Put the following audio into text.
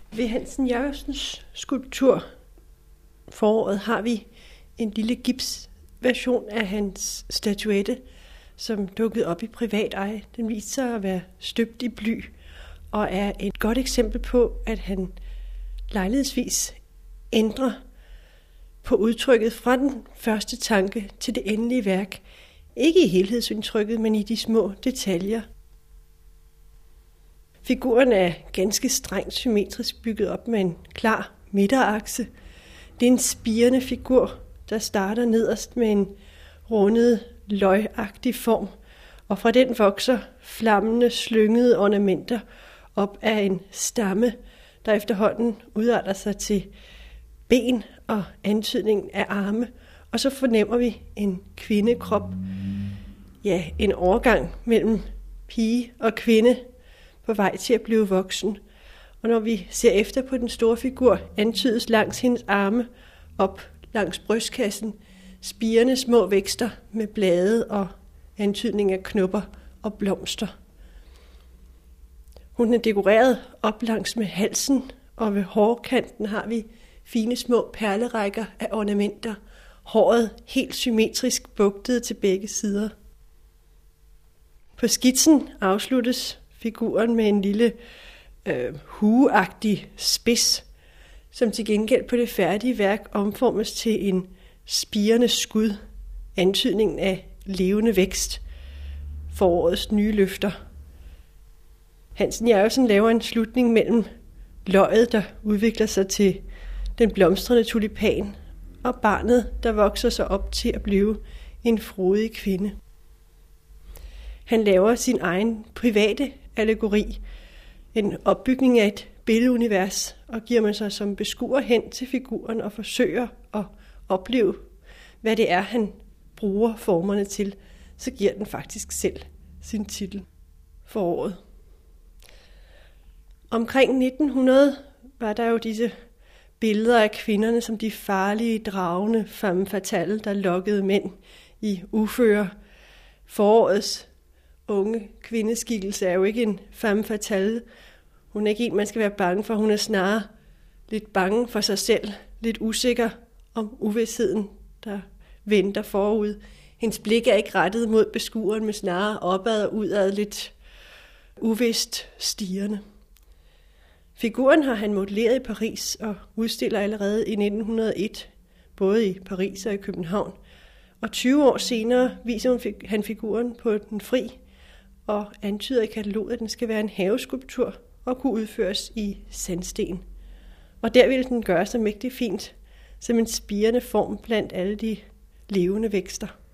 Ved Hansen Jørgensens skulptur Foråret har vi en lille gipsversion af hans statuette, som dukkede op i privat eje. Den viser sig at være støbt i bly og er et godt eksempel på, at han lejlighedsvis ændrer på udtrykket fra den første tanke til det endelige værk. Ikke i helhedsindtrykket, men i de små detaljer. Figuren er ganske strengt symmetrisk bygget op med en klar midterakse. Det er en spirende figur, der starter nederst med en rundet, løgagtig form, og fra den vokser flammende, slyngede ornamenter op af en stamme, der efterhånden udarter sig til ben og antydningen af arme, og så fornemmer vi en kvindekrop. Ja, en overgang mellem pige og kvinde på vej til at blive voksen. Og når vi ser efter på den store figur, antydes langs hendes arme op langs brystkassen spirende små vækster med blade og antydning af knopper og blomster. Hun er dekoreret op langs med halsen, og ved hårkanten har vi fine små perlerækker af ornamenter. Håret helt symmetrisk bugtet til begge sider. På skitsen afsluttes figuren med en lille hueagtig spids, som til gengæld på det færdige værk omformes til en spirende skud, antydningen af levende vækst, forårets nye løfter. Hansen Jørgensen laver en slutning mellem løget, der udvikler sig til den blomstrende tulipan, og barnet, der vokser sig op til at blive en frodig kvinde. Han laver sin egen private allegori, en opbygning af et billedunivers, og giver man sig som beskuer hen til figuren og forsøger at opleve, hvad det er, han bruger formerne til, så giver den faktisk selv sin titel Foråret. Omkring 1900 var der jo disse billeder af kvinderne som de farlige, dragende femme fatale, der lokkede mænd i uføre. Forårets unge kvindeskikkelse er jo ikke en femme fatale. Hun er ikke en, man skal være bange for. Hun er snarere lidt bange for sig selv, lidt usikker om uvidsheden, der venter forud. Hendes blik er ikke rettet mod beskueren, men snarere opad og udad, lidt uvist stirrende. Figuren har han modelleret i Paris og udstiller allerede i 1901, både i Paris og i København. Og 20 år senere viser han figuren på Den Fri og antyder i kataloget, at den skal være en haveskulptur og kunne udføres i sandsten. Og der vil den gøre sig mægtig fint som en spirende form blandt alle de levende vækster.